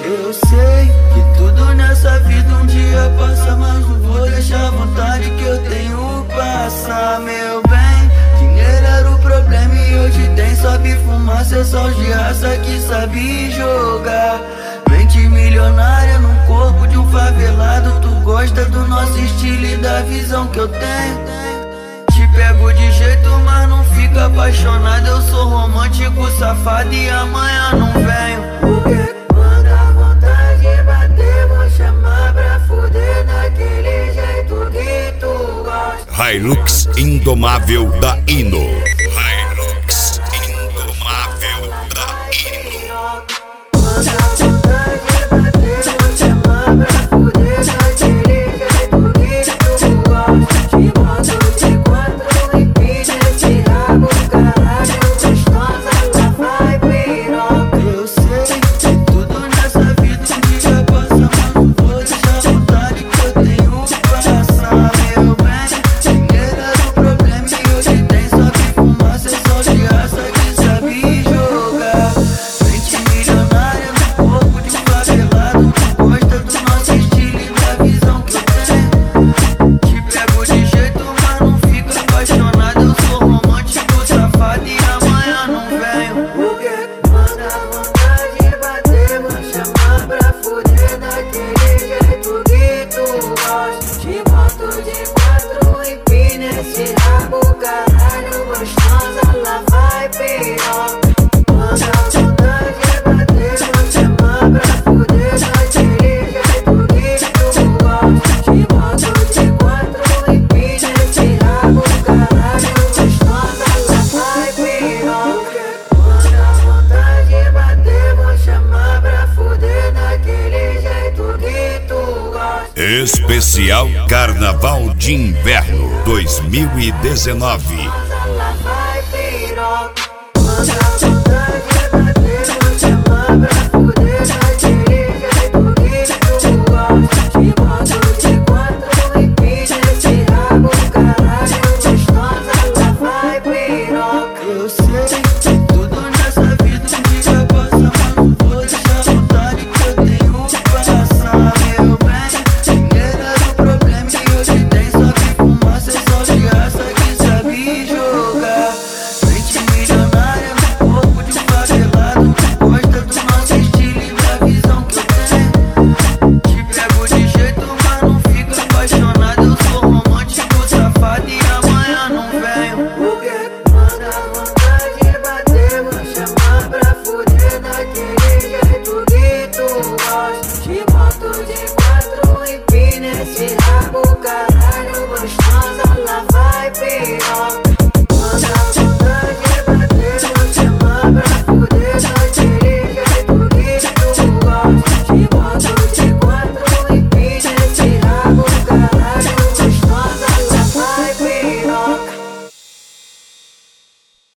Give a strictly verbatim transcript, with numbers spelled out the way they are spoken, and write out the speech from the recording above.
Eu sei que tudo nessa vida um dia passa, mas não vou deixar a vontade que eu tenho passar, meu bem. Dinheiro era o problema e hoje tem, sobe fumaça, é só os de raça que sabe jogar. Mente milionária no corpo de um favelado, tu gosta do nosso estilo e da visão que eu tenho. Te pego de jeito, mas não fica apaixonado. Eu sou romântico, safado e amanhã não venho. Porque quando a vontade bater, vou chamar pra fuder daquele jeito que tu gosta. Hilux Indomável da Hino. Hilux Indomável da Hino. Quando a vontade bater, vou chamar pra fuder daquele jeito que tu gosta. Te boto de quatro e pide esse rabo, caralho, gostosa, lá vai piroca. Eu sei que tudo nessa vida um dia passa, mas não vou deixar a vontade que eu tenho passar, meu bem. Dinheiro era o problema e hoje tem, sobe fumaça, é só de raça que sabe jogar. Mente milionária no corpo de um favelado, tu gosta do nosso estilo e da visão que eu tenho. Te pego de jeito, mas não fica apaixonado. Eu sou romântico, safado e amanhã não venho. Porque quando a vontade bater, vou chamar pra fuder daquele jeito que tu gosta. Te boto de quatro e pina esse rabo, caralho, gostosa, lá vai piroca. Quando a vontade bater, vou chamar pra fuder daquele jeito que tu gosta. Te boto de quatro e pina esse rabo, caralho, gostosa, lá vai piroca. Quando a vontade bater, vou chamar pra fuder daquele jeito que tu gosta. Especial Carnaval de Inverno dois mil e dezenove. Lá vai piroca. Quando a vontade bater, vou chamar pra fuder daquele jeito que tu gosta. Te boto de quatro e pide esse rabo, caralho, gostosa, lá vai piroca. Eu sei que tudo nessa vida um dia passa, mas não vou deixar a vontade que eu tenho passar, meu bem. Dinheiro era o problema e hoje tem, sobe fumaça, é só de raça que sabe jogar. Mente milionária no corpo de um favelado, tu gosta do nosso estilo e da visão que eu tenho. Te pego de jeito, mas não fica apaixonado. Eu sou romântico, safado e amanhã não venho. Porque quando a vontade bater, vou chamar pra fuder daquele jeito que tu gosta. Te boto de quatro e pina esse rabo, caralho, gostosa, lá vai piroca. Quando a vontade